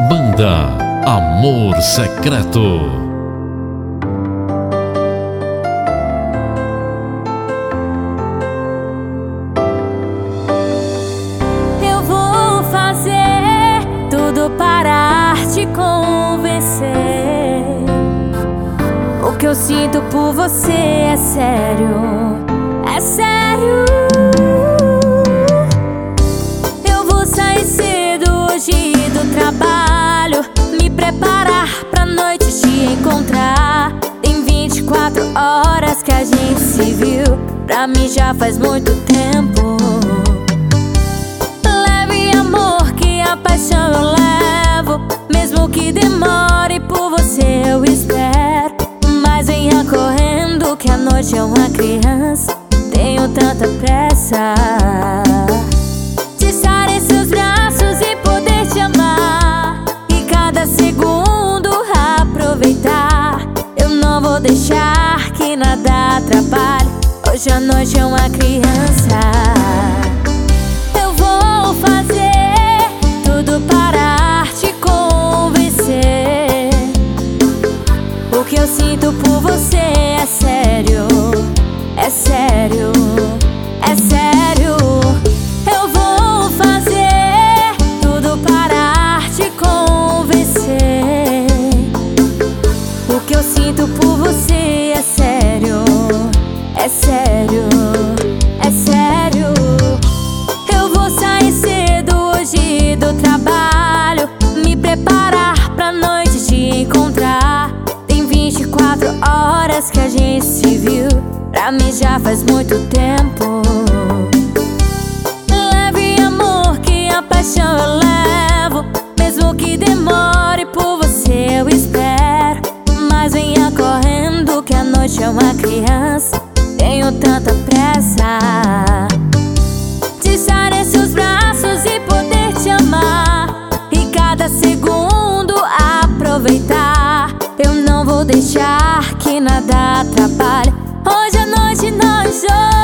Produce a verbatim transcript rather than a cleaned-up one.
Banda Amor Secreto. Para te convencer, o que eu sinto por você é sério, é sério. Eu vou sair cedo hoje do trabalho, me preparar pra noite te encontrar. Tem vinte e quatro horas que a gente se viu, pra mim já faz muito tempo. Leve amor que a paixão eu levo, mesmo que demore, por você eu espero. Mas venha correndo que a noite é uma criança, tenho tanta pressa de estar em seus braços e poder te amar, e cada segundo aproveitar. Eu não vou deixar que nada atrapalhe, hoje a noite é uma criança. Eu vou fazer tudo para te convencer, o que eu sinto por você é sério, é sério, é sério. Eu vou fazer tudo para te convencer, o que eu sinto por você é sério, é sério, é sério. Eu vou sair cedo hoje do trabalho, me preparar pra noite te encontrar. Tem vinte e quatro horas que a gente se viu, pra mim já faz muito tempo. Leve amor que a paixão eu levo, mesmo que demore, por você eu espero. Mas venha correndo que a noite é uma criança, tenho tanta pressa de estar em seus braços e poder te amar, e cada segundo aproveitar. Eu não vou deixar que nada atrapalhe, hoje à noite nós dois.